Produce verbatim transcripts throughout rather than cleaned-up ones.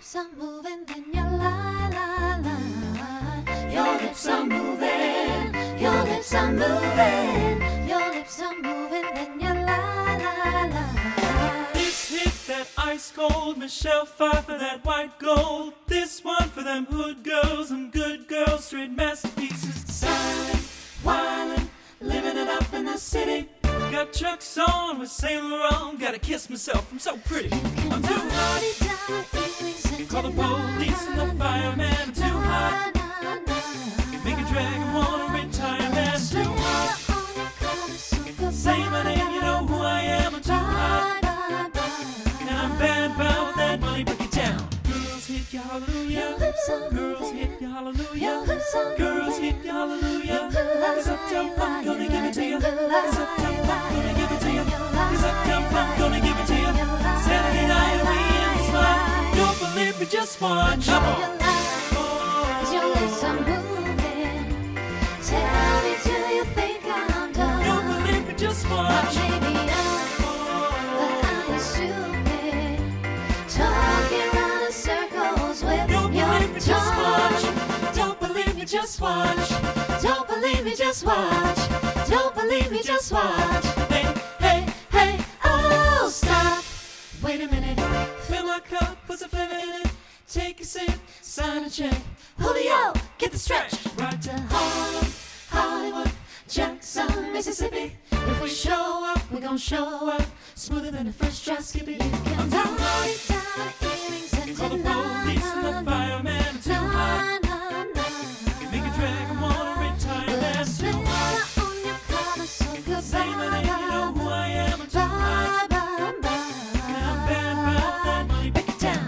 lips are moving, then you lie, lie, lie. Your lips are moving, your lips are moving, your lips are moving, then you lie, lie, lie. This hit that ice cold, Michelle Pfeiffer, that white gold. This one for them hood girls, them good girls, straight masterpieces. Silent, wildin', living it up in the city. Got Chuck's on with Saint Laurent. Gotta kiss myself, I'm so pretty. I'm too hot. You call the police and the fireman. I'm too hot. Make a dragon wanna retire, man. I'm too hot. Say my name, you know who I am. I'm too hot. And I'm bad about that money, break it down. Girls hit you hallelujah. Girls hit you hallelujah. Girls hit you hallelujah. Cause Uptown Funk gonna give it to you. Cause Uptown Funk gonna give it to you. Cause Uptown Funk gonna give it to you. Saturday night we in the spot. Don't believe me, just watch. Come on. Cause your lips are moving. Tell me, do you think I'm done? Don't believe me, just watch. Maybe I'm, but I'm stupid. Talking round in circles with Don't your believe me, just watch. tongue. Don't believe me, just watch. Don't believe me, just watch. Don't believe me, just watch. Hey, hey, Hey, oh, stop. Wait a minute. fill my cup, put some flavor in it. Take a sip, sign a check. Julio, get the stretch. Right to Harlem, Hollywood, Jackson, Mississippi. If we show up, we gon' show up. Smoother than a first drop skippy. You can I'm too down, hot. down, earrings and Call the police and the fireman. I'm too hot. Make a dragon wanna retire, man. I'm too hot. Say my name, you know who I am. I'm too hot. And I'm bad about that money, break it down.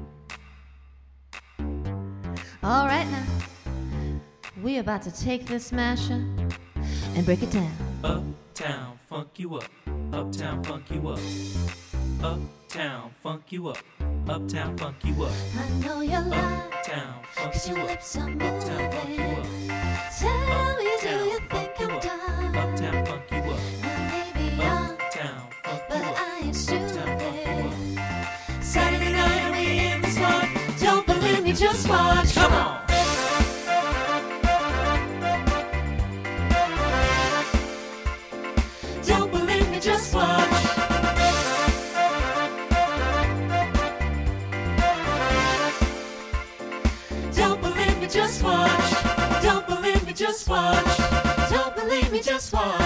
All right now, we about to take this masher and break it down. Uptown, funk you up. Uptown, funk you up. Uptown, funk you up. Uptown, funk you up. I know you lie, Uptown, funk cause you your up. lips are Uptown, funk you moving. up. Tell me, do Uptown, you funk think you I'm up. done? Uptown, funk you up. Maybe I'm, Uptown, funk but you up. I ain't Uptown, funk you stupid. up. Saturday night we in the spot. Don't believe me, just watch. Come on. Don't believe me, just watch. Don't believe me, just watch. Don't believe me, just watch. Don't believe me, just watch.